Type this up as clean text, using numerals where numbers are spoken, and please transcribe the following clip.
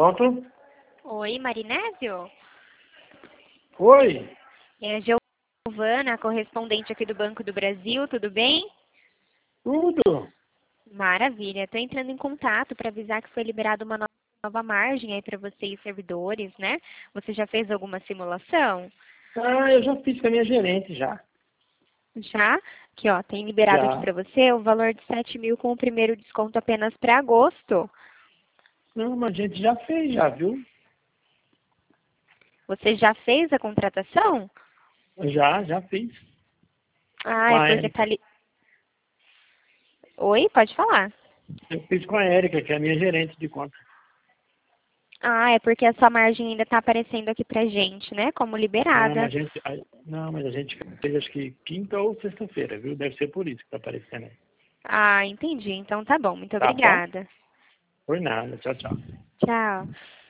Pronto? Oi, Marinésio? Oi. É a Giovana, correspondente aqui do Banco do Brasil, tudo bem? Tudo? Maravilha. Estou entrando em contato para avisar que foi liberada uma nova margem aí para você e os servidores, né? Você já fez alguma simulação? Ah, eu já fiz com a minha gerente já. Já? Aqui, ó, tem liberado aqui Já. para você o valor de 7 mil com o primeiro desconto apenas para agosto. Não, mas a gente já fez já, viu? Você já fez a contratação? Já fiz. Ah, Com é a porque tá Érica. ali. Oi, pode falar. Eu fiz com a Érica, que é a minha gerente de conta. Ah, é porque a sua margem ainda está aparecendo aqui pra gente, né? Como Não, liberada. mas a gente fez acho que quinta ou sexta-feira, viu? Deve ser por isso que tá aparecendo aí. Ah, entendi. Então tá bom. Muito Tá bom? obrigada. Por nada. Tchau, tchau. Tchau.